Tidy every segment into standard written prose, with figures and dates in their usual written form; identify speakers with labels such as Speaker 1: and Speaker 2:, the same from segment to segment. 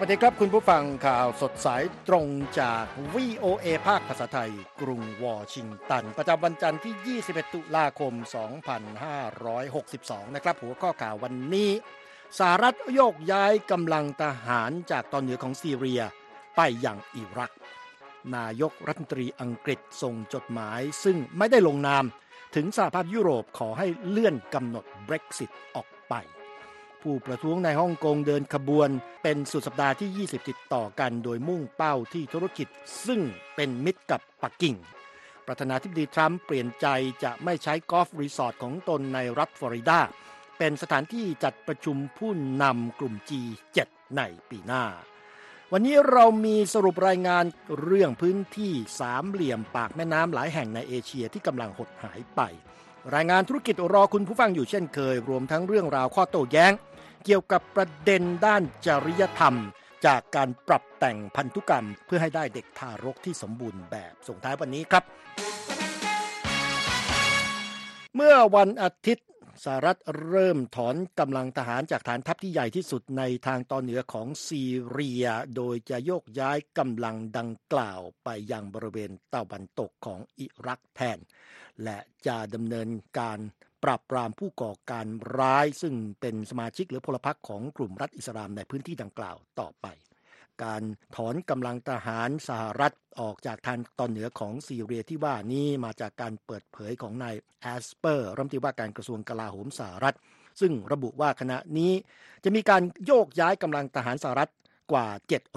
Speaker 1: วัสดีครับคุณผู้ฟังข่าวสดสายตรงจาก VOA ภาคภาษาไทยกรุงวอชิงตันประจำวันจันทร์ที่ 21 ตุลาคม 2562 นะครับหัวข้อข่าววันนี้สหรัฐโยกย้ายกำลังทหารจากตอนเหนือของซีเรียไปยังอิรักนายกรัฐมนตรีอังกฤษส่งจดหมายซึ่งไม่ได้ลงนามถึงสหภาพยุโรปขอให้เลื่อนกำหนด Brexit ออกไปผู้ประท้วงในฮ่องกงเดินขบวนเป็นสุดสัปดาห์ที่ 20 ติดต่อกันโดยมุ่งเป้าที่ธุรกิจซึ่งเป็นมิตรกับปักกิ่งประธานาธิบดีทรัมป์เปลี่ยนใจจะไม่ใช้กอล์ฟรีสอร์ทของตนในรัฐฟลอริดาเป็นสถานที่จัดประชุมผู้นำกลุ่ม G7 ในปีหน้าวันนี้เรามีสรุปรายงานเรื่องพื้นที่สามเหลี่ยมปากแม่น้ำหลายแห่งในเอเชียที่กำลังหดหายไปรายงานธุรกิจรอคุณผู้ฟังอยู่เช่นเคยรวมทั้งเรื่องราวข้อโต้แย้งเกี่ยวกับประเด็นด้านจริยธรรมจากการปรับแต่งพันธุกรรมเพื่อให้ได้เด็กทารกที่สมบูรณ์แบบส่งท้ายวันนี้ครับเมื่อวันอาทิตย์สหรัฐเริ่มถอนกำลังทหารจากฐานทัพที่ใหญ่ที่สุดในทางตอนเหนือของซีเรียโดยจะโยกย้ายกำลังดังกล่าวไปยังบริเวณตะวันตกของอิรักแทนและจะดำเนินการปราบปรามผู้ก่อการร้ายซึ่งเป็นสมาชิกหรือพลพรรคของกลุ่มรัฐอิสลามในพื้นที่ดังกล่าวต่อไปการถอนกำลังทหารสหรัฐออกจากทางตอนเหนือของซีเรียที่ว่านี้มาจากการเปิดเผยของนายแอสเปอร์รัฐมนตรีว่าการกระทรวงกลาโหมสหรัฐซึ่งระบุว่าขณะนี้จะมีการโยกย้ายกำลังทหารสหรัฐกว่า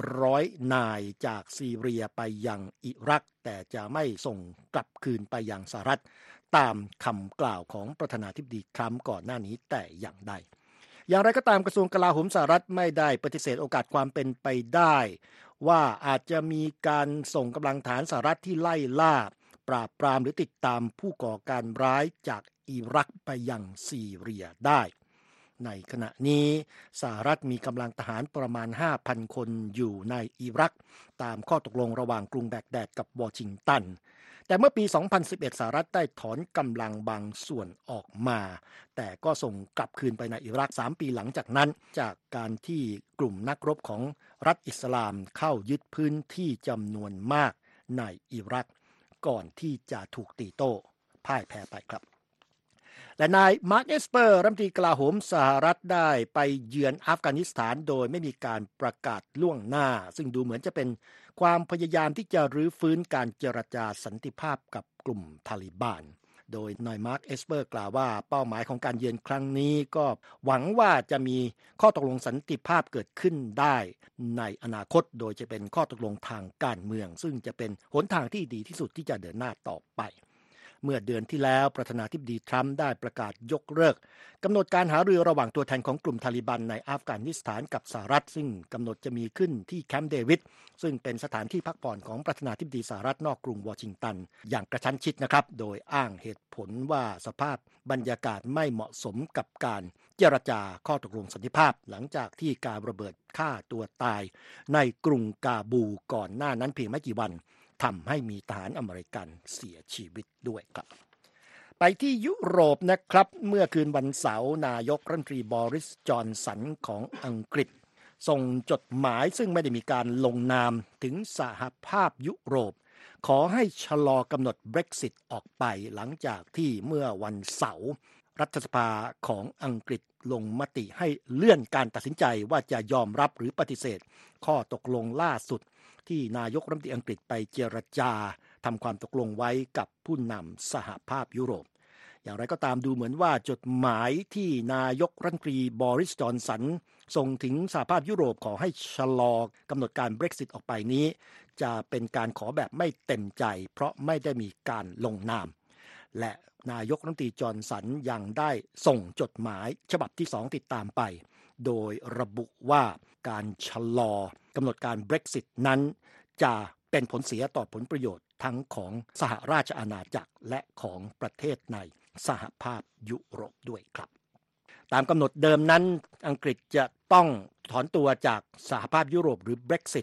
Speaker 1: 700นายจากซีเรียไปยังอิรักแต่จะไม่ส่งกลับคืนไปยังสหรัฐตามคำกล่าวของประธานาธิบดีทรัมป์ก่อนหน้านี้แต่อย่างใดอย่างไรก็ตามกระทรวงกลาโหมสหรัฐไม่ได้ปฏิเสธโอกาสความเป็นไปได้ว่าอาจจะมีการส่งกำลังทหารสหรัฐที่ไล่ล่าปราบปรามหรือติดตามผู้ก่อการร้ายจากอิรักไปยังซีเรียได้ในขณะนี้สหรัฐมีกำลังทหารประมาณ 5,000 คนอยู่ในอิรักตามข้อตกลงระหว่างกรุงแบกแดดกับวอชิงตันแต่เมื่อปี 2011 สหรัฐได้ถอนกำลังบางส่วนออกมาแต่ก็ส่งกลับคืนไปในอิรัก3 ปีหลังจากนั้นจากการที่กลุ่มนักรบของรัฐอิสลามเข้ายึดพื้นที่จำนวนมากในอิรักก่อนที่จะถูกตีโต้พ่ายแพ้ไปครับและนายมาร์ค เอสเปอร์รัฐมนตรีกลาโหมสหรัฐได้ไปเยือนอัฟกานิสถานโดยไม่มีการประกาศล่วงหน้าซึ่งดูเหมือนจะเป็นความพยายามที่จะรื้อฟื้นการเจรจาสันติภาพกับกลุ่มทาลิบันโดยนายมาร์ค เอสเปอร์กล่าวว่าเป้าหมายของการเยือนครั้งนี้ก็หวังว่าจะมีข้อตกลงสันติภาพเกิดขึ้นได้ในอนาคตโดยจะเป็นข้อตกลงทางการเมืองซึ่งจะเป็นหนทางที่ดีที่สุดที่จะเดินหน้าต่อไปเมื่อเดือนที่แล้วประธานาธิบดีทรัมป์ได้ประกาศยกเลิกกำหนดการหารือระหว่างตัวแทนของกลุ่มทาลิบันในอัฟกานิสถานกับสหรัฐซึ่งกำหนดจะมีขึ้นที่แคมป์เดวิดซึ่งเป็นสถานที่พักผ่อนของประธานาธิบดีสหรัฐนอกกรุงวอชิงตันอย่างกระชั้นชิดนะครับโดยอ้างเหตุผลว่าสภาพบรรยากาศไม่เหมาะสมกับการเจรจาข้อตกลงสันติภาพหลังจากที่การระเบิดฆ่าตัวตายในกรุงกาบูก่อนหน้านั้นเพียงไม่กี่วันทำให้มีทหารอเมริกันเสียชีวิตด้วยครับไปที่ยุโรปนะครับเมื่อคืนวันเสาร์นายกรัฐมนตรีบอริส จอนสันของอังกฤษส่งจดหมายซึ่งไม่ได้มีการลงนามถึงสหภาพยุโรปขอให้ชะลอกำหนด Brexit ออกไปหลังจากที่เมื่อวันเสาร์รัฐสภาของอังกฤษลงมติให้เลื่อนการตัดสินใจว่าจะยอมรับหรือปฏิเสธข้อตกลงล่าสุดที่นายกรัฐมนตรีอังกฤษไปเจรจาทำความตกลงไว้กับผู้นำสหภาพยุโรปอย่างไรก็ตามดูเหมือนว่าจดหมายที่นายกรัฐมนตรีบอริส จอนสันส่งถึงสหภาพยุโรปขอให้ชะลอกำหนดการ Brexit ออกไปนี้จะเป็นการขอแบบไม่เต็มใจเพราะไม่ได้มีการลงนามและนายกรัฐมนตรีจอนสันยังได้ส่งจดหมายฉบับที่2ติดตามไปโดยระบุว่าการชะลอกำหนดการ Brexit นั้นจะเป็นผลเสียต่อผลประโยชน์ทั้งของสหราชอาณาจักรและของประเทศในสหภาพยุโรปด้วยครับตามกำหนดเดิมนั้นอังกฤษจะต้องถอนตัวจากสหภาพยุโรปหรือ Brexit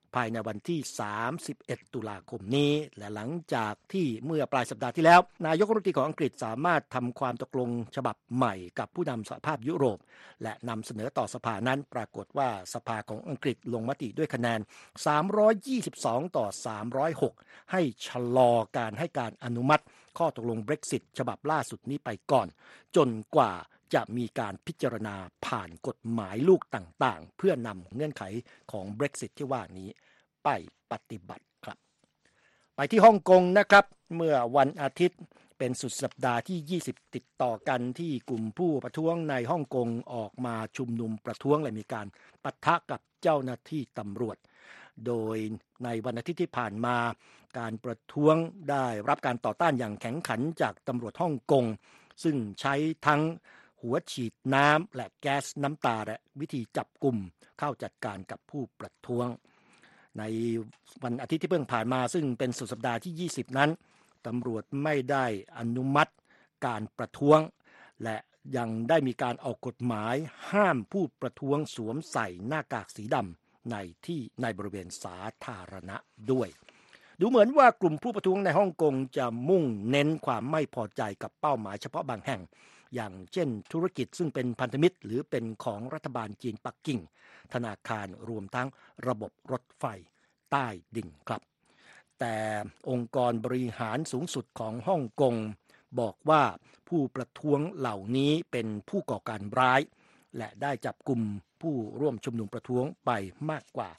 Speaker 1: ภายในวันที่31ตุลาคมนี้และหลังจากที่เมื่อปลายสัปดาห์ที่แล้วนายกรัฐมนตรีของอังกฤษสามารถทำความตกลงฉบับใหม่กับผู้นำสหภาพยุโรปและนำเสนอต่อสภานั้นปรากฏว่าสภาของอังกฤษลงมติด้วยคะแนน322ต่อ306ให้ชะลอการให้การอนุมัติข้อตกลง Brexit ฉบับล่าสุดนี้ไปก่อนจนกว่าจะมีการพิจารณาผ่านกฎหมายลูกต่างๆเพื่อนำเงื่อนไขของ Brexit ที่ว่านี้ไปปฏิบัติครับไปที่ฮ่องกงนะครับเมื่อวันอาทิตย์เป็นสุดสัปดาห์ที่20ติดต่อกันที่กลุ่มผู้ประท้วงในฮ่องกงออกมาชุมนุมประท้วงและมีการปะทะกับเจ้าหน้าที่ตำรวจโดยในวันอาทิตย์ที่ผ่านมาการประท้วงได้รับการต่อต้านอย่างแข็งขันจากตำรวจฮ่องกงซึ่งใช้ทั้งหัวฉีดน้ำและแก๊สน้ำตาและวิธีจับกลุ่มเข้าจัดการกับผู้ประท้วงในวันอาทิตย์ที่เพิ่งผ่านมาซึ่งเป็นสุดสัปดาห์ที่20นั้นตำรวจไม่ได้อนุมัติการประท้วงและยังได้มีการออกกฎหมายห้ามผู้ประท้วงสวมใส่หน้ากากสีดำในบริเวณสาธารณะด้วยดูเหมือนว่ากลุ่มผู้ประท้วงในฮ่องกงจะมุ่งเน้นความไม่พอใจกับเป้าหมายเฉพาะบางแห่งอย่างเช่นธุรกิจซึ่งเป็นพันธมิตรหรือเป็นของรัฐบาลจีนปักกิ่งธนาคารรวมทั้งระบบรถไฟใต้ดินครับแต่องค์กรบริหารสูงสุดของฮ่องกงบอกว่าผู้ประท้วงเหล่านี้เป็นผู้ก่อการร้ายและได้จับกลุ่มผู้ร่วมชุมนุมประท้วงไปมากกว่า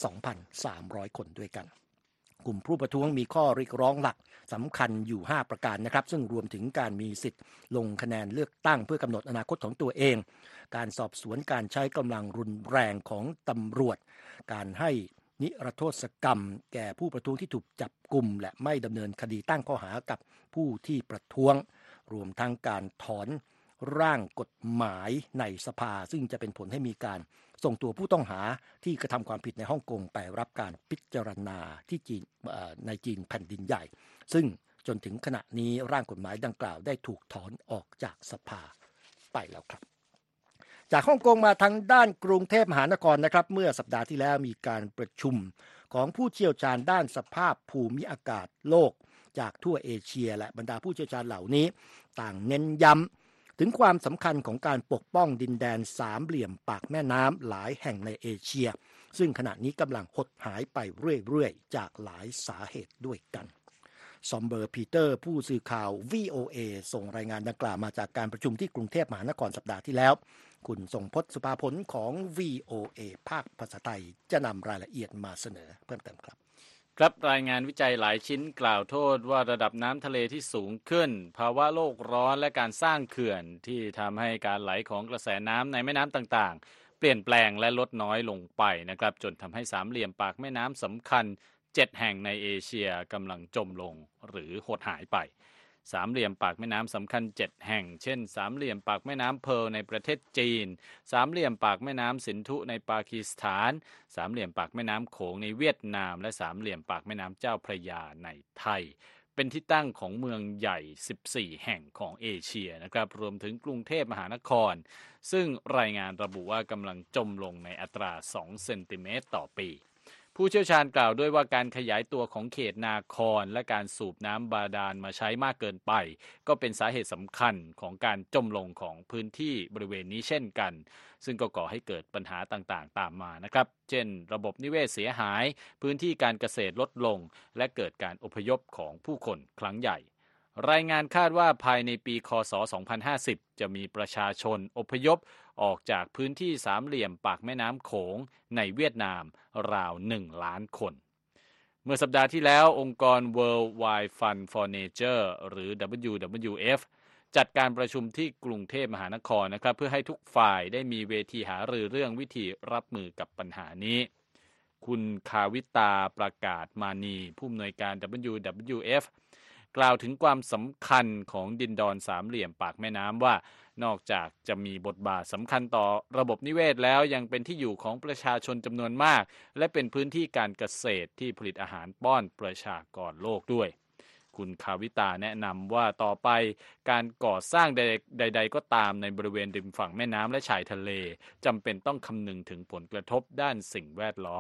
Speaker 1: 2,300 คนด้วยกันกลุ่มผู้ประท้วงมีข้อเรียกร้องหลักสำคัญอยู่5ประการนะครับซึ่งรวมถึงการมีสิทธิ์ลงคะแนนเลือกตั้งเพื่อกำหนดอนาคตของตัวเองการสอบสวนการใช้กำลังรุนแรงของตำรวจการให้นิรโทษกรรมแก่ผู้ประท้วงที่ถูกจับกุมและไม่ดำเนินคดีตั้งข้อหากับผู้ที่ประท้วงรวมทั้งการถอนร่างกฎหมายในสภาซึ่งจะเป็นผลให้มีการส่งตัวผู้ต้องหาที่กระทำความผิดในฮ่องกงไปรับการพิจารณาที่จีนในจีนแผ่นดินใหญ่ซึ่งจนถึงขณะนี้ร่างกฎหมายดังกล่าวได้ถูกถอนออกจากสภาไปแล้วครับจากฮ่องกงมาทางด้านกรุงเทพมหานครนะครับเมื่อสัปดาห์ที่แล้วมีการประชุมของผู้เชี่ยวชาญด้านสภาพภูมิอากาศโลกจากทั่วเอเชียและบรรดาผู้เชี่ยวชาญเหล่านี้ต่างเน้นย้ำถึงความสำคัญของการปกป้องดินแดนสามเหลี่ยมปากแม่น้ำหลายแห่งในเอเชียซึ่งขณะนี้กำลังหดหายไปเรื่อยๆจากหลายสาเหตุด้วยกันซอมเบอร์ปีเตอร์ผู้สื่อข่าว VOA ส่งรายงานดังกล่าวมาจากการประชุมที่กรุงเทพมหานครสัปดาห์ที่แล้วคุณทรงพจน์สุภาผลของ VOA ภาคภาษาไทยจะนำรายละเอียดมาเสนอเพิ่มเติมครับ
Speaker 2: ครับรายงานวิจัยหลายชิ้นกล่าวโทษว่าระดับน้ำทะเลที่สูงขึ้นภาวะโลกร้อนและการสร้างเขื่อนที่ทำให้การไหลของกระแสน้ำในแม่น้ำต่างๆเปลี่ยนแปลงและลดน้อยลงไปนะครับจนทำให้สามเหลี่ยมปากแม่น้ำสำคัญ7แห่งในเอเชียกำลังจมลงหรือหดหายไปสามเหลี่ยมปากแม่น้ำสำคัญ7แห่งเช่นสามเหลี่ยมปากแม่น้ำเพิร์ลในประเทศจีนสามเหลี่ยมปากแม่น้ำสินธุในปากีสถานสามเหลี่ยมปากแม่น้ำโขงในเวียดนามและสามเหลี่ยมปากแม่น้ำเจ้าพระยาในไทยเป็นที่ตั้งของเมืองใหญ่14แห่งของเอเชียนะครับรวมถึงกรุงเทพมหานครซึ่งรายงานระบุว่ากำลังจมลงในอัตรา2เซนติเมตรต่อปีผู้เชี่ยวชาญกล่าวด้วยว่าการขยายตัวของเขตนาครและการสูบน้ำบาดาลมาใช้มากเกินไปก็เป็นสาเหตุสำคัญของการจมลงของพื้นที่บริเวณนี้เช่นกันซึ่งก็ก่อให้เกิดปัญหาต่างๆตามมานะครับเช่นระบบนิเวศเสียหายพื้นที่การเกษตรลดลงและเกิดการอพยพของผู้คนครั้งใหญ่รายงานคาดว่าภายในปีคศ2050จะมีประชาชนอพยพออกจากพื้นที่สามเหลี่ยมปากแม่น้ำโขงในเวียดนามราว1 ล้านคนเมื่อสัปดาห์ที่แล้วองค์กร World Wide Fund for Nature หรือ WWF จัดการประชุมที่กรุงเทพมหานครนะครับเพื่อให้ทุกฝ่ายได้มีเวทีหารือเรื่องวิธีรับมือกับปัญหานี้คุณคาวิตาประกาศมานีผู้อำนวยการ WWF กล่าวถึงความสำคัญของดินดอนสามเหลี่ยมปากแม่น้ำว่านอกจากจะมีบทบาทสำคัญต่อระบบนิเวศแล้วยังเป็นที่อยู่ของประชาชนจำนวนมากและเป็นพื้นที่การเกษตรที่ผลิตอาหารป้อนประชากรโลกด้วยคุณคาวิตาแนะนำว่าต่อไปการก่อสร้างใดๆก็ตามในบริเวณริมฝั่งแม่น้ำและชายทะเลจำเป็นต้องคำนึงถึงผลกระทบด้านสิ่งแวดล้อม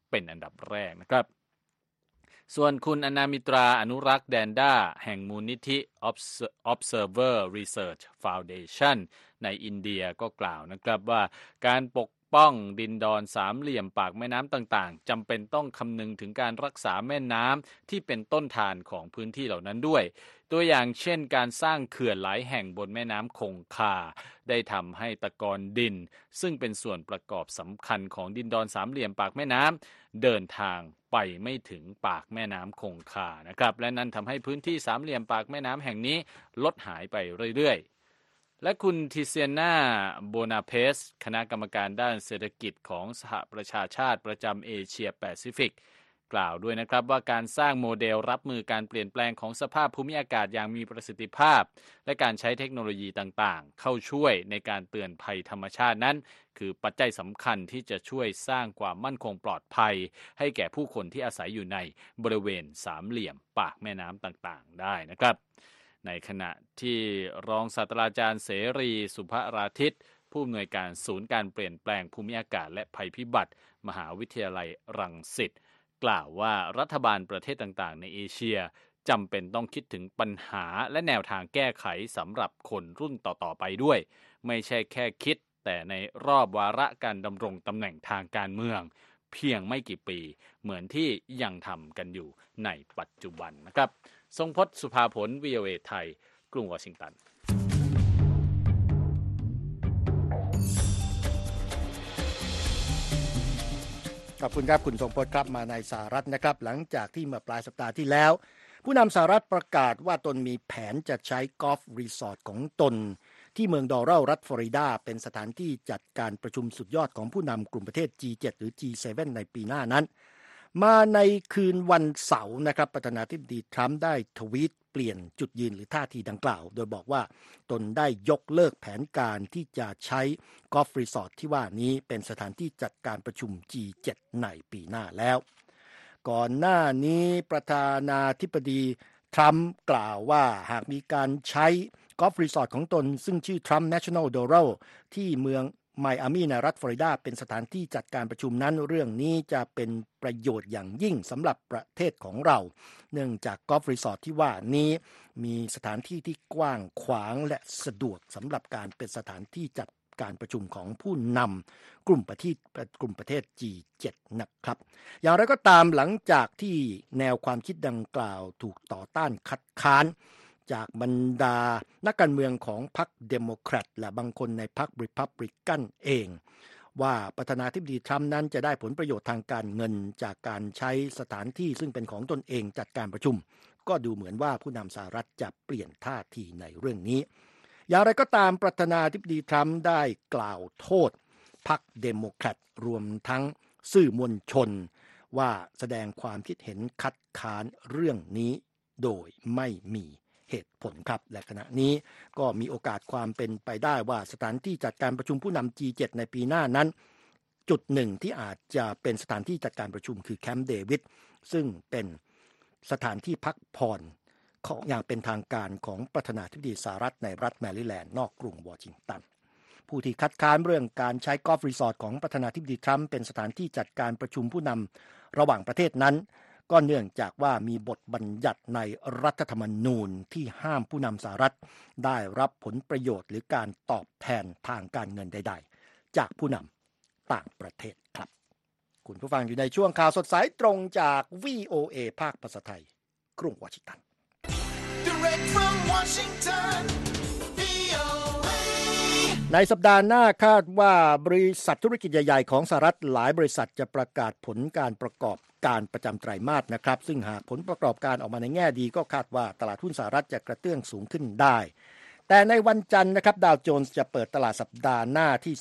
Speaker 2: เป็นอันดับแรกนะครับส่วนคุณอนามิตราอนุรักษ์แดนด้าแห่งมูลนิธิ Observer Research Foundation ในอินเดียก็กล่าวนะครับว่าการปกป้องดินดอนสามเหลี่ยมปากแม่น้ำต่างๆจำเป็นต้องคำนึงถึงการรักษาแม่น้ำที่เป็นต้นทานของพื้นที่เหล่านั้นด้วยตัวอย่างเช่นการสร้างเขื่อนหลายแห่งบนแม่น้ำคงคาได้ทำให้ตะกอนดินซึ่งเป็นส่วนประกอบสำคัญของดินดอนสามเหลี่ยมปากแม่น้ำเดินทางไปไม่ถึงปากแม่น้ำคงคานะครับและนั่นทำให้พื้นที่สามเหลี่ยมปากแม่น้ำแห่งนี้ลดหายไปเรื่อยๆและคุณทิเซียนาโบนาเพสคณะกรรมการด้านเศรษฐกิจของสหประชาชาติประจำเอเชียแปซิฟิกกล่าวด้วยนะครับว่าการสร้างโมเดลรับมือการเปลี่ยนแปลงของสภาพภูมิอากาศอย่างมีประสิทธิภาพและการใช้เทคโนโลยีต่างๆเข้าช่วยในการเตือนภัยธรรมชาตินั้นคือปัจจัยสำคัญที่จะช่วยสร้างความมั่นคงปลอดภัยให้แก่ผู้คนที่อาศัยอยู่ในบริเวณสามเหลี่ยมปากแม่น้ำต่างๆได้นะครับในขณะที่รองศาสตราจารย์เสรีสุภราทิตผู้อำนวยการศูนย์การเปลี่ยนแปลงภูมิอากาศและภัยพิบัติมหาวิทยาลัยรังสิตกล่าวว่ารัฐบาลประเทศต่างๆในเอเชียจำเป็นต้องคิดถึงปัญหาและแนวทางแก้ไขสำหรับคนรุ่นต่อๆไปด้วยไม่ใช่แค่คิดแต่ในรอบวาระการดำรงตำแหน่งทางการเมืองเพียงไม่กี่ปีเหมือนที่ยังทำกันอยู่ในปัจจุบันนะครับทรงพจน์สุภาผล VOA ไทยกรุงวอชิงตัน
Speaker 1: ขอบคุณครับคุณทรงพจน์ครับมาในสหรัฐนะครับหลังจากที่เมื่อปลายสัปดาห์ที่แล้วผู้นำสหรัฐประกาศว่าตนมีแผนจะใช้กอล์ฟรีสอร์ทของตนที่เมืองดอเรลรัฐฟลอริดาเป็นสถานที่จัดการประชุมสุดยอดของผู้นำกลุ่มประเทศ G7 หรือ G7 ในปีหน้านั้นมาในคืนวันเสาร์นะครับประธานาธิบดีทรัมป์ได้ทวีตเปลี่ยนจุดยืนหรือท่าทีดังกล่าวโดยบอกว่าตนได้ยกเลิกแผนการที่จะใช้กอล์ฟรีสอร์ทที่ว่านี้เป็นสถานที่จัดการประชุม G7 ในปีหน้าแล้วก่อนหน้านี้ประธานาธิบดีทรัมป์กล่าวว่าหากมีการใช้กอล์ฟรีสอร์ทของตนซึ่งชื่อ Trump National Doral ที่เมืองไมอามี่ในรัฐฟลอริดาเป็นสถานที่จัดการประชุมนั้นเรื่องนี้จะเป็นประโยชน์อย่างยิ่งสำหรับประเทศของเราเนื่องจากกอล์ฟรีสอร์ทที่ว่านี้มีสถานที่ที่กว้างขวางและสะดวกสำหรับการเป็นสถานที่จัดการประชุมของผู้นำกลุ่มประเทศ G7 นะครับอย่างไรก็ตามหลังจากที่แนวความคิดดังกล่าวถูกต่อต้านคัดค้านจากบรรดานักการเมืองของพรรคเดโมแครตและบางคนในพรรครีพับลิกันเองว่าประธานาธิบดีทรัมป์นั้นจะได้ผลประโยชน์ทางการเงินจากการใช้สถานที่ซึ่งเป็นของตนเองจัดการประชุมก็ดูเหมือนว่าผู้นำสหรัฐจะเปลี่ยนท่าทีในเรื่องนี้อย่างไรก็ตามประธานาธิบดีทรัมป์ได้กล่าวโทษพรรคเดโมแครตรวมทั้งสื่อมวลชนว่าแสดงความคิดเห็นคัดค้านเรื่องนี้โดยไม่มีเหตุผลครับและขณะนี้ก็มีโอกาสความเป็นไปได้ว่าสถานที่จัดการประชุมผู้นำ G7 ในปีหน้านั้นจุดหนึ่งที่อาจจะเป็นสถานที่จัดการประชุมคือแคมป์เดวิดซึ่งเป็นสถานที่พักผ่อนของอย่างเป็นทางการของประธานาธิบดีสหรัฐในรัฐแมริแลนด์นอกกรุงวอชิงตันผู้ที่คัดค้านเรื่องการใช้กอล์ฟรีสอร์ทของประธานาธิบดีทรัมป์เป็นสถานที่จัดการประชุมผู้นำระหว่างประเทศนั้นก็เนื่องจากว่ามีบทบัญญัติในรัฐธรรมนูญที่ห้ามผู้นำสหรัฐได้รับผลประโยชน์หรือการตอบแทนทางการเงินใดๆจากผู้นำต่างประเทศครับคุณผู้ฟังอยู่ในช่วงข่าวสดสายตรงจาก VOA ภาคภาษาไทยกรุงวอชิงตัน Direct from Washingtonในสัปดาห์หน้าคาดว่าบริษัทธุรกิจใหญ่ๆของสหรัฐหลายบริษัทจะประกาศผลการประกอบการประจำไตรมาสนะครับซึ่งหากผลประกอบการออกมาในแง่ดีก็คาดว่าตลาดหุ้นสหรัฐจะกระเตื้องสูงขึ้นได้แต่ในวันจันทร์นะครับดาวโจนส์จะเปิดตลาดสัปดาห์หน้าที่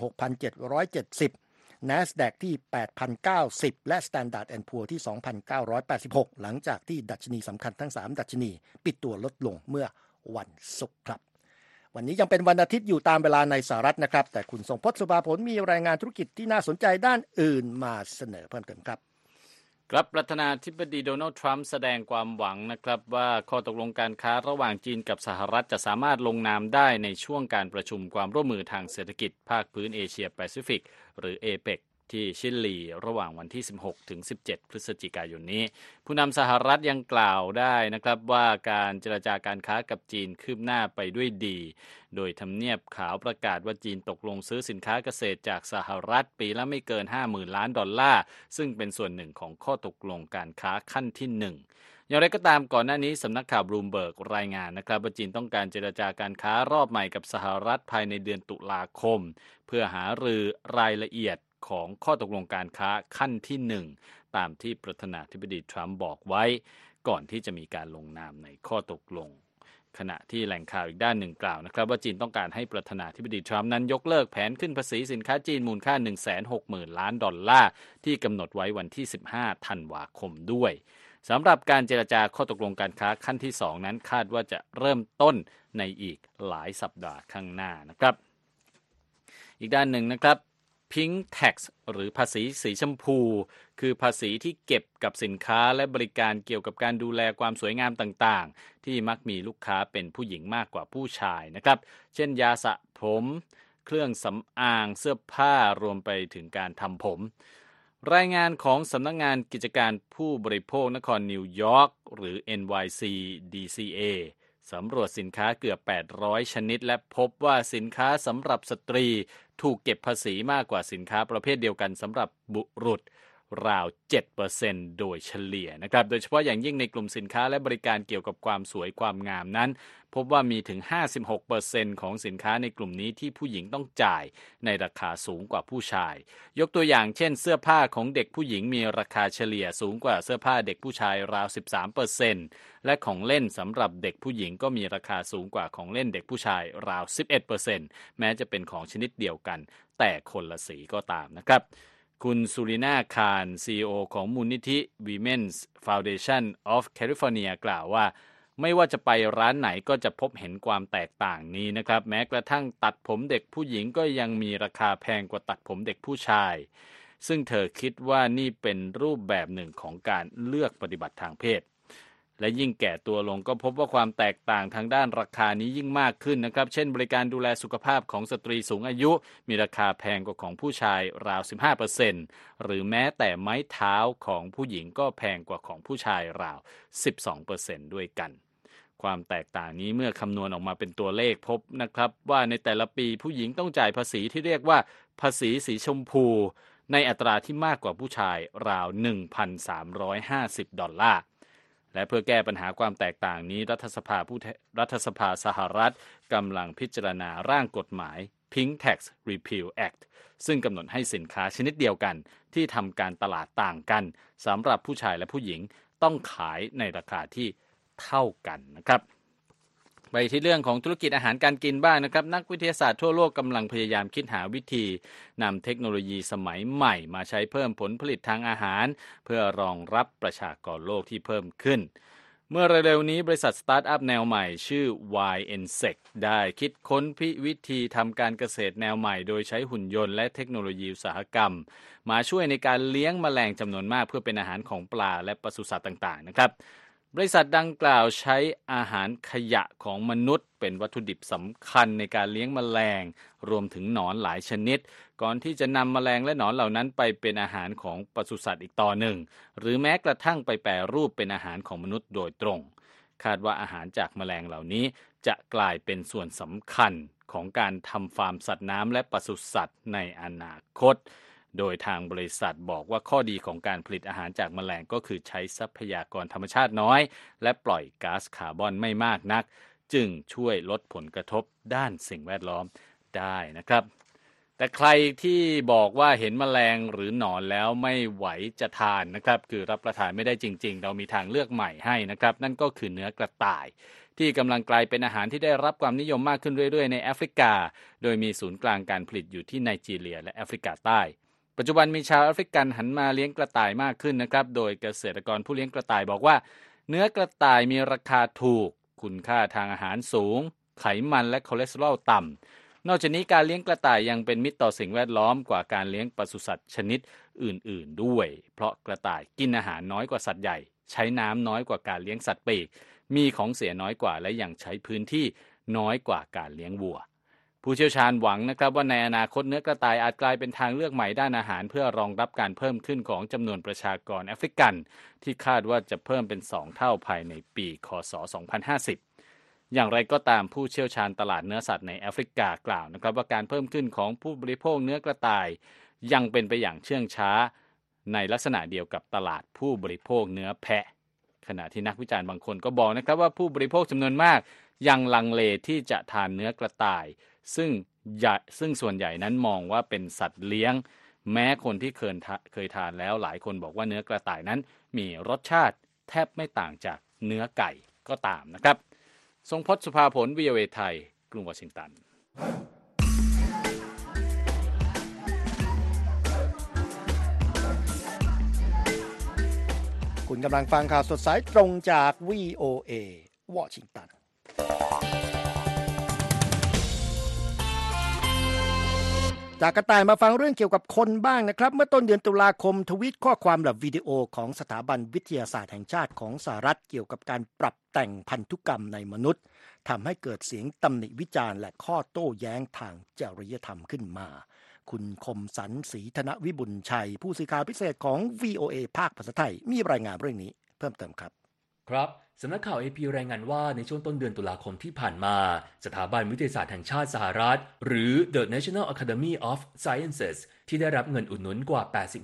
Speaker 1: 26,770 NASDAQ ที่ 8,090 และ Standard & Poor's ที่ 2,986 หลังจากที่ดัชนีสำคัญทั้ง3ดัชนีปิดตัวลดลงเมื่อวันศุกร์ครับวันนี้ยังเป็นวันอาทิตย์อยู่ตามเวลาในสหรัฐนะครับแต่คุณทรงพจน์ สุภาผลมีรายงานธุรกิจที่น่าสนใจด้านอื่นมาเสนอเพิ่มเติมครับ
Speaker 2: ครับประธานาธิบดีโดนัลด์ทรัมป์แสดงความหวังนะครับว่าข้อตกลงการค้าระหว่างจีนกับสหรัฐจะสามารถลงนามได้ในช่วงการประชุมความร่วมมือทางเศรษฐกิจภาคพื้นเอเชียแปซิฟิกหรือ APEC ที่ชิลีระหว่างวันที่ 16 ถึง 17 พฤศจิกายนนี้ผู้นำสหรัฐยังกล่าวได้นะครับว่าการเจรจาการค้ากับจีนคืบหน้าไปด้วยดีโดยทำเนียบขาวประกาศว่าจีนตกลงซื้อสินค้าเกษตรจากสหรัฐปีละไม่เกิน 50,000 ล้านดอลลาร์ซึ่งเป็นส่วนหนึ่งของข้อตกลงการค้าขั้นที่1อย่างไรก็ตามก่อนหน้านี้สำนักข่าวบลูมเบิร์กรายงานนะครับว่าจีนต้องการเจรจาการค้ารอบใหม่กับสหรัฐภายในเดือนตุลาคมเพื่อหารือรายละเอียดของข้อตกลงการค้าขั้นที่1ตามที่ประธานาธิบดีทรัมป์บอกไว้ก่อนที่จะมีการลงนามในข้อตกลงขณะที่แหล่งข่าวอีกด้านหนึ่งกล่าวนะครับว่าจีนต้องการให้ประธานาธิบดีทรัมป์นั้นยกเลิกแผนขึ้นภาษีสินค้าจีนมูลค่า 160,000 ล้านดอลลาร์ที่กำหนดไว้วันที่ 15 ธันวาคมด้วยสำหรับการเจรจาข้อตกลงการค้าขั้นที่2นั้นคาดว่าจะเริ่มต้นในอีกหลายสัปดาห์ข้างหน้านะครับอีกด้านหนึ่งนะครับ Pink Tax หรือภาษีสีชมพูคือภาษีที่เก็บกับสินค้าและบริการเกี่ยวกับการดูแลความสวยงามต่างๆที่มักมีลูกค้าเป็นผู้หญิงมากกว่าผู้ชายนะครับเช่นยาสระผมเครื่องสำอางเสื้อผ้ารวมไปถึงการทำผมรายงานของสำนักงานกิจการผู้บริโภคนครนิวยอร์กหรือ NYCDCA สำรวจสินค้าเกือบ800ชนิดและพบว่าสินค้าสำหรับสตรีถูกเก็บภาษีมากกว่าสินค้าประเภทเดียวกันสำหรับบุรุษราว 7% โดยเฉลี่ยนะครับโดยเฉพาะอย่างยิ่งในกลุ่มสินค้าและบริการเกี่ยวกับความสวยความงามนั้นพบว่ามีถึง 56% ของสินค้าในกลุ่มนี้ที่ผู้หญิงต้องจ่ายในราคาสูงกว่าผู้ชายยกตัวอย่างเช่นเสื้อผ้าของเด็กผู้หญิงมีราคาเฉลี่ยสูงกว่าเสื้อผ้าเด็กผู้ชายราว 13% และของเล่นสำหรับเด็กผู้หญิงก็มีราคาสูงกว่าของเล่นเด็กผู้ชายราว 11% แม้จะเป็นของชนิดเดียวกันแต่คนละสีก็ตามนะครับคุณซูริน่าคาร CEO ของมูลนิธิ Women's Foundation of California กล่าวว่าไม่ว่าจะไปร้านไหนก็จะพบเห็นความแตกต่างนี้นะครับแม้กระทั่งตัดผมเด็กผู้หญิงก็ยังมีราคาแพงกว่าตัดผมเด็กผู้ชายซึ่งเธอคิดว่านี่เป็นรูปแบบหนึ่งของการเลือกปฏิบัติทางเพศและยิ่งแก่ตัวลงก็พบว่าความแตกต่างทางด้านราคานี้ยิ่งมากขึ้นนะครับเช่นบริการดูแลสุขภาพของสตรีสูงอายุมีราคาแพงกว่าของผู้ชายราว 15% หรือแม้แต่ไม้เท้าของผู้หญิงก็แพงกว่าของผู้ชายราว 12% ด้วยกันความแตกต่างนี้เมื่อคำนวณออกมาเป็นตัวเลขพบนะครับว่าในแต่ละปีผู้หญิงต้องจ่ายภาษีที่เรียกว่าภาษีสีชมพูในอัตราที่มากกว่าผู้ชายราว 1,350 ดอลลาร์และเพื่อแก้ปัญหาความแตกต่างนี้รัฐสภาสหรัฐกำลังพิจารณาร่างกฎหมาย Pink Tax Repeal Act ซึ่งกำหนดให้สินค้าชนิดเดียวกันที่ทำการตลาดต่างกันสำหรับผู้ชายและผู้หญิงต้องขายในราคาที่เท่ากันนะครับไปที่เรื่องของธุรกิจอาหารการกินบ้างนะครับนักวิทยาศาสตร์ทั่วโลกกำลังพยายามคิดหาวิธีนำเทคโนโลยีสมัยใหม่มาใช้เพิ่มผลผลิตทางอาหารเพื่อรองรับประชากรโลกที่เพิ่มขึ้นเมื่อเร็วๆนี้บริษัทสตาร์ทอัพแนวใหม่ชื่อ YNSEC ได้คิดค้นวิธีทำการเกษตรแนวใหม่โดยใช้หุ่นยนต์และเทคโนโลยีอุตสาหกรรมมาช่วยในการเลี้ยงแมลงจำนวนมากเพื่อเป็นอาหารของปลาและปศุสัตว์ต่างๆนะครับบริษัทดังกล่าวใช้อาหารขยะของมนุษย์เป็นวัตถุดิบสำคัญในการเลี้ยงแมลงรวมถึงหนอนหลายชนิดก่อนที่จะนำแมลงและหนอนเหล่านั้นไปเป็นอาหารของปศุสัตว์อีกต่อหนึ่งหรือแม้กระทั่งไปแปรรูปเป็นอาหารของมนุษย์โดยตรงคาดว่าอาหารจากแมลงเหล่านี้จะกลายเป็นส่วนสำคัญของการทำฟาร์มสัตว์น้ำและปศุสัตว์ในอนาคตโดยทางบริษัทบอกว่าข้อดีของการผลิตอาหารจากแมลงก็คือใช้ทรัพยากรธรรมชาติน้อยและปล่อยก๊าซคาร์บอนไม่มากนักจึงช่วยลดผลกระทบด้านสิ่งแวดล้อมได้นะครับแต่ใครที่บอกว่าเห็นแมลงหรือหนอนแล้วไม่ไหวจะทานนะครับคือรับประทานไม่ได้จริงๆเรามีทางเลือกใหม่ให้นะครับนั่นก็คือเนื้อกระต่ายที่กำลังกลายเป็นอาหารที่ได้รับความนิยมมากขึ้นเรื่อยๆในแอฟริกาโดยมีศูนย์กลางการผลิตอยู่ที่ไนจีเรียและแอฟริกาใต้ปัจจุบันมีชาวแอฟริกันหันมาเลี้ยงกระต่ายมากขึ้นนะครับโดยเกษตรกรผู้เลี้ยงกระต่ายบอกว่าเนื้อกระต่ายมีราคาถูกคุณค่าทางอาหารสูงไขมันและคอเลสเตอรอลต่ำนอกจากนี้การเลี้ยงกระต่ายยังเป็นมิตรต่อสิ่งแวดล้อมกว่าการเลี้ยงปศุสัตว์ชนิดอื่นๆด้วยเพราะกระต่ายกินอาหารน้อยกว่าสัตว์ใหญ่ใช้น้ำน้อยกว่าการเลี้ยงสัตว์ปีกมีของเสียน้อยกว่าและยังใช้พื้นที่น้อยกว่าการเลี้ยงวัวผู้เชี่ยวชาญหวังนะครับว่าในอนาคตเนื้อกระต่ายอาจกลายเป็นทางเลือกใหม่ด้านอาหารเพื่อรองรับการเพิ่มขึ้นของจำนวนประชากรแอฟริกันที่คาดว่าจะเพิ่มเป็น2เท่าภายในปีคศ2050อย่างไรก็ตามผู้เชี่ยวชาญตลาดเนื้อสัตว์ในแอฟริกากล่าวนะครับว่าการเพิ่มขึ้นของผู้บริโภคเนื้อกระต่ายยังเป็นไปอย่างเชื่องช้าในลักษณะเดียวกับตลาดผู้บริโภคเนื้อแพะขณะที่นักวิจารณ์บางคนก็บอกนะครับว่าผู้บริโภคจำนวนมากยังลังเลที่จะทานเนื้อกระต่ายซึ่งส่วนใหญ่นั้นมองว่าเป็นสัตว์เลี้ยงแม้คนที่เคยทานแล้วหลายคนบอกว่าเนื้อกระต่ายนั้นมีรสชาติแทบไม่ต่างจากเนื้อไก่ก็ตามนะครับทรงพจน์สุภาผล VOA ไทยกรุงวอชิงตัน
Speaker 1: คุณกำลังฟังข่าวสดสายตรงจาก VOA วอชิงตันจากกระต่ายมาฟังเรื่องเกี่ยวกับคนบ้างนะครับเมื่อต้นเดือนตุลาคมทวีตข้อความและวิดีโอของสถาบันวิทยาศาสตร์แห่งชาติของสหรัฐเกี่ยวกับการปรับแต่งพันธุกรรมในมนุษย์ทำให้เกิดเสียงตำหนิวิจารณ์และข้อโต้แย้งทางจริยธรรมขึ้นมาคุณคมสันต์ ศรีธนวิบุญชัยผู้สื่อข่าวพิเศษของ VOA ภาคภาษาไทยมีรายงานเรื่องนี้เพิ่มเติมครับ
Speaker 3: ครับสำนักข่าว AP รายงานว่าในช่วงต้นเดือนตุลาคมที่ผ่านมาสถาบันวิทยาศาสตร์แห่งชาติสหรัฐหรือ The National Academy of Sciences ที่ได้รับเงินอุดหนุนกว่า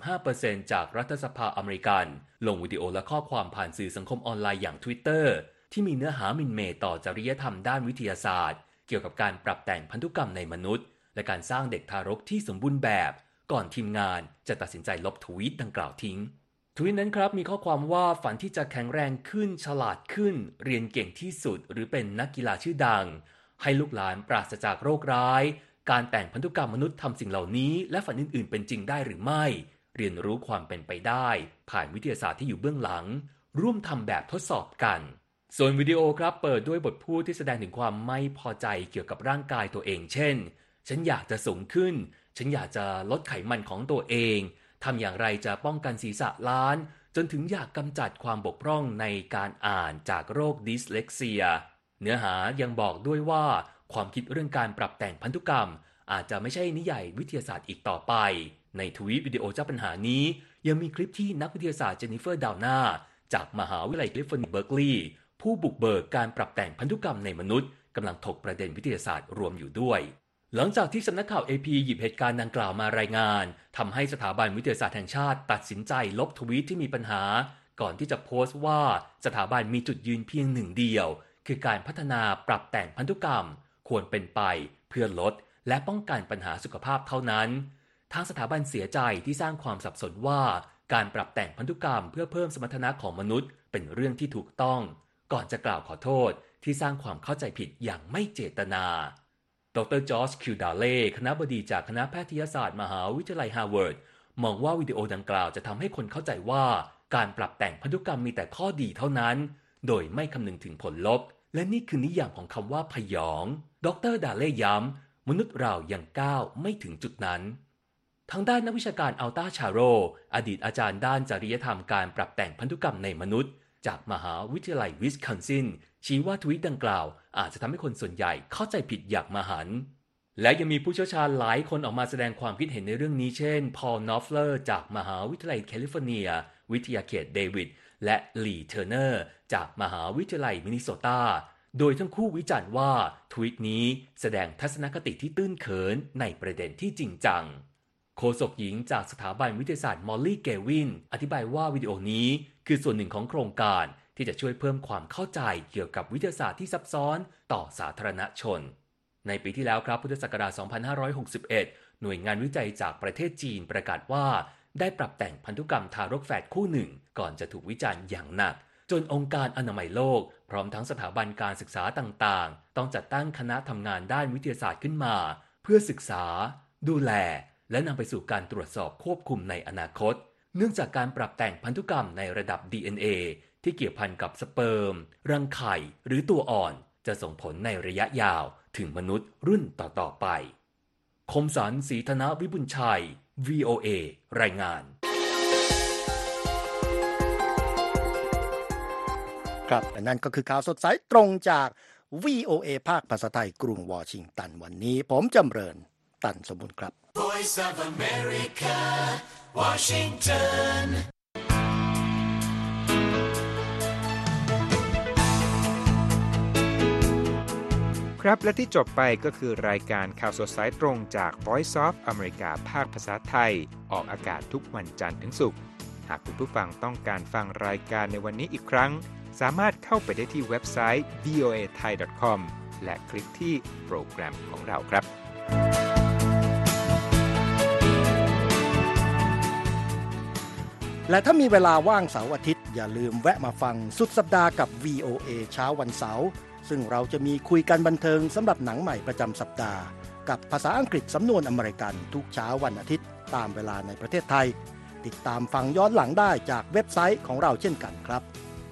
Speaker 3: 85% จากรัฐสภาอเมริกันลงวิดีโอและข้อความผ่านสื่อสังคมออนไลน์อย่าง Twitter ที่มีเนื้อหาหมิ่นเหม่ต่อจริยธรรมด้านวิทยาศาสตร์เกี่ยวกับการปรับแต่งพันธุกรรมในมนุษย์และการสร้างเด็กทารกที่สมบูรณ์แบบก่อนทีมงานจะตัดสินใจลบทวีตดังกล่าวทิ้งทวีตนั้นครับมีข้อความว่าฝันที่จะแข็งแรงขึ้นฉลาดขึ้นเรียนเก่งที่สุดหรือเป็นนักกีฬาชื่อดังให้ลูกหลานปราศจากโรคร้ายการแต่งพันธุกรรมมนุษย์ทำสิ่งเหล่านี้และฝันอื่นๆเป็นจริงได้หรือไม่เรียนรู้ความเป็นไปได้ผ่านวิทยาศาสตร์ที่อยู่เบื้องหลังร่วมทำแบบทดสอบกันส่วนวิดีโอครับเปิดด้วยบทพูดที่แสดงถึงความไม่พอใจเกี่ยวกับร่างกายตัวเองเช่นฉันอยากจะสูงขึ้นฉันอยากจะลดไขมันของตัวเองทำอย่างไรจะป้องกันศีรษะล้านจนถึงอยากกำจัดความบกพร่องในการอ่านจากโรคดิสเลกเซียเนื้อหายังบอกด้วยว่าความคิดเรื่องการปรับแต่งพันธุกรรมอาจจะไม่ใช่นิยายวิทยาศาสตร์อีกต่อไปในทวีตวิดีโอเจ้าปัญหานี้ยังมีคลิปที่นักวิทยาศาสตร์เจนนิเฟอร์ดาวนาจากมหาวิทยาลัยแคลิฟอร์เนียเบิร์กลีย์ผู้บุกเบิกการปรับแต่งพันธุกรรมในมนุษย์กำลังถกประเด็นวิทยาศาสตร์รวมอยู่ด้วยหลังจากที่สำนักข่าว AP หยิบเหตุการณ์ดังกล่าวมารายงานทำให้สถาบันวิทยาศาสตร์แห่งชาติตัดสินใจลบทวีตที่มีปัญหาก่อนที่จะโพสต์ว่าสถาบันมีจุดยืนเพียงหนึ่งเดียวคือการพัฒนาปรับแต่งพันธุกรรมควรเป็นไปเพื่อลดและป้องกันปัญหาสุขภาพเท่านั้นทางสถาบันเสียใจที่สร้างความสับสนว่าการปรับแต่งพันธุกรรมเพื่อเพิ่มสมรรถนะของมนุษย์เป็นเรื่องที่ถูกต้องก่อนจะกล่าวขอโทษที่สร้างความเข้าใจผิดอย่างไม่เจตนาดร.จอร์จ คิวดาเล่คณบดีจากคณะแพทยศาสตร์มหาวิทยาลัยฮาร์วาร์ดมองว่าวิดีโอดังกล่าวจะทำให้คนเข้าใจว่าการปรับแต่งพันธุกรรมมีแต่ข้อดีเท่านั้นโดยไม่คำนึงถึงผลลบและนี่คือนิยามของคำว่าพยองดร.ดาเล่ย้ำมนุษย์เรายังก้าวไม่ถึงจุดนั้นทางด้านนักวิชาการอัลตาชาโรอดีตอาจารย์ด้านจริยธรรมการปรับแต่งพันธุกรรมในมนุษย์จากมหาวิทยาลัยวิสคอนซินชี้ว่าทวีตดังกล่าวอาจจะทำให้คนส่วนใหญ่เข้าใจผิดอย่างมหันต์และยังมีผู้เชี่ยวชาญหลายคนออกมาแสดงความคิดเห็นในเรื่องนี้เช่นพอล นอฟเลอร์จากมหาวิทยาลัยแคลิฟอร์เนียวิทยาเขตเดวิดและลีเทอร์เนอร์จากมหาวิทยาลัยมินนิโซตาโดยทั้งคู่วิจารณ์ว่าทวีตนี้แสดงทัศนคติที่ตื้นเขินในประเด็นที่จริงจังโฆษกหญิงจากสถาบันวิทยาศาสตร์มอลลี่ เกวินอธิบายว่าวิดีโอนี้คือส่วนหนึ่งของโครงการที่จะช่วยเพิ่มความเข้าใจเกี่ยวกับวิทยาศาสตร์ที่ซับซ้อนต่อสาธารณชนในปีที่แล้วครับพุทธศักราช 2561 หน่วยงานวิจัยจากประเทศจีนประกาศว่าได้ปรับแต่งพันธุกรรมทารกแฝดคู่หนึ่งก่อนจะถูกวิจารณ์อย่างหนักจนองค์การอนามัยโลกพร้อมทั้งสถาบันการศึกษาต่างๆต้องจัดตั้งคณะทำงานด้านวิทยาศาสตร์ขึ้นมาเพื่อศึกษาดูแลและนำไปสู่การตรวจสอบควบคุมในอนาคตเนื่องจากการปรับแต่งพันธุกรรมในระดับ DNA ที่เกี่ยวพันกับสเปิร์มรังไข่หรือตัวอ่อนจะส่งผลในระยะยาวถึงมนุษย์รุ่นต่อๆไปคมสันต์ ศรีธนวิบุญชัย VOA รายงาน
Speaker 1: ครับและนั่นก็คือข่าวสดสายตรงจาก VOA ภาคภาษาไทยกรุงวอชิงตันวันนี้ผมจำเริญตันสมบูรณ์ครับ
Speaker 4: Voice of America Washington
Speaker 5: ครับและที่จบไปก็คือรายการข่าวสดสายตรงจาก Voice of America ภาคภาษาไทยออกอากาศทุกวันจันทร์ถึงศุกร์หากคุณผู้ฟังต้องการฟังรายการในวันนี้อีกครั้งสามารถเข้าไปได้ที่เว็บไซต์ voathai.com และคลิกที่โปรแกรมของเราครับ
Speaker 1: และถ้ามีเวลาว่างเสาร์อาทิตย์อย่าลืมแวะมาฟังสุดสัปดาห์กับ VOA เช้าวันเสาร์ซึ่งเราจะมีคุยกันบันเทิงสำหรับหนังใหม่ประจำสัปดาห์กับภาษาอังกฤษสำนวนอเมริกันทุกเช้าวันอาทิตย์ตามเวลาในประเทศไทยติดตามฟังย้อนหลังได้จากเว็บไซต์ของเราเช่นกันครับ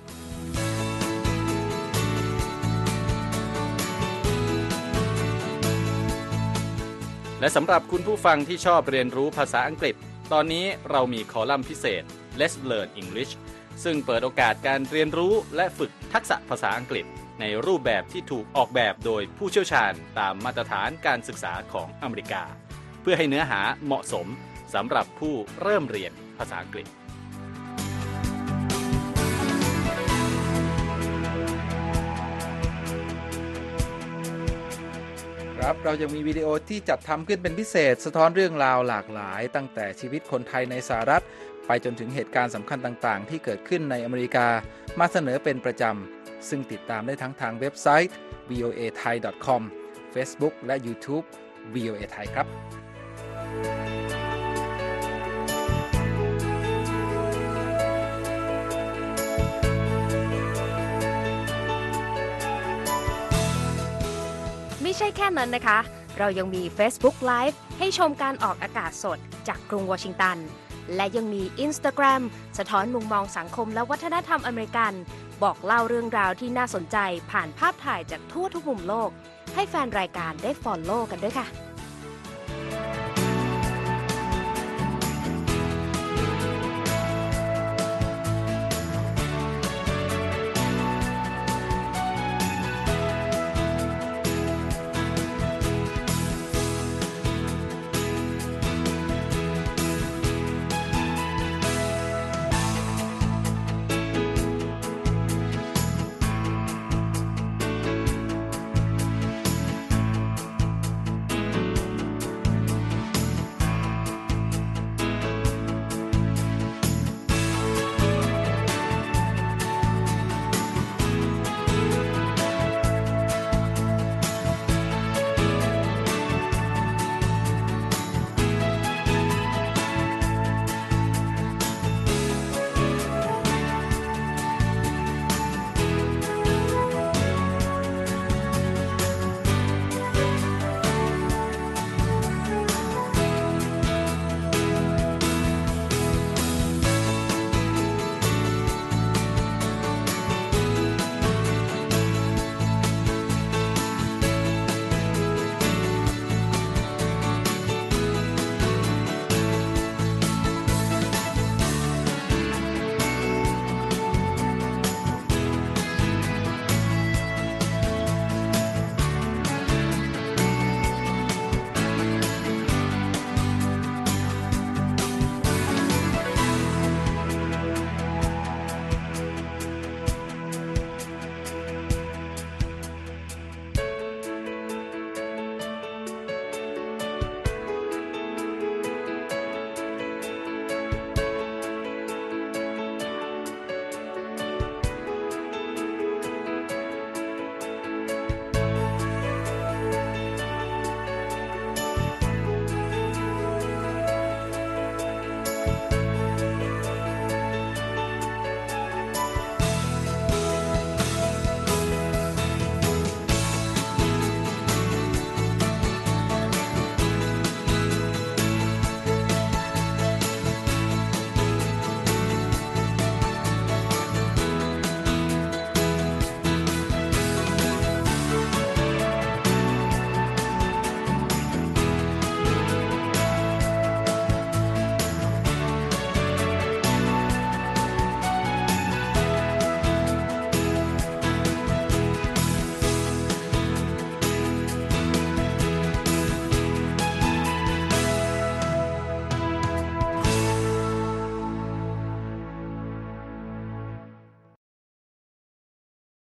Speaker 2: และสำหรับคุณผู้ฟังที่ชอบเรียนรู้ภาษาอังกฤษตอนนี้เรามีคอลัมน์พิเศษ Let's Learn English ซึ่งเปิดโอกาสการเรียนรู้และฝึกทักษะภาษาอังกฤษในรูปแบบที่ถูกออกแบบโดยผู้เชี่ยวชาญตามมาตรฐานการศึกษาของอเมริกาเพื่อให้เนื้อหาเหมาะสมสำหรับผู้เริ่มเรียนภาษาอังกฤษ
Speaker 6: ครับเรายังมีวิดีโอที่จัดทำขึ้นเป็นพิเศษสะท้อนเรื่องราวหลากหลายตั้งแต่ชีวิตคนไทยในสหรัฐไปจนถึงเหตุการณ์สำคัญต่างๆที่เกิดขึ้นในอเมริกามาเสนอเป็นประจำซึ่งติดตามได้ทั้งทางเว็บไซต์ voathai.com Facebook และ YouTube VOA Thai ครับ
Speaker 7: ไม่ใช่แค่นั้นนะคะเรายังมี Facebook Live ให้ชมการออกอากาศสดจากกรุงวอชิงตันและยังมี Instagram สะท้อนมุมมองสังคมและวัฒนธรรมอเมริกันบอกเล่าเรื่องราวที่น่าสนใจผ่านภาพถ่ายจากทั่วทุกมุมโลกให้แฟนรายการได้ follow กันด้วยค่ะ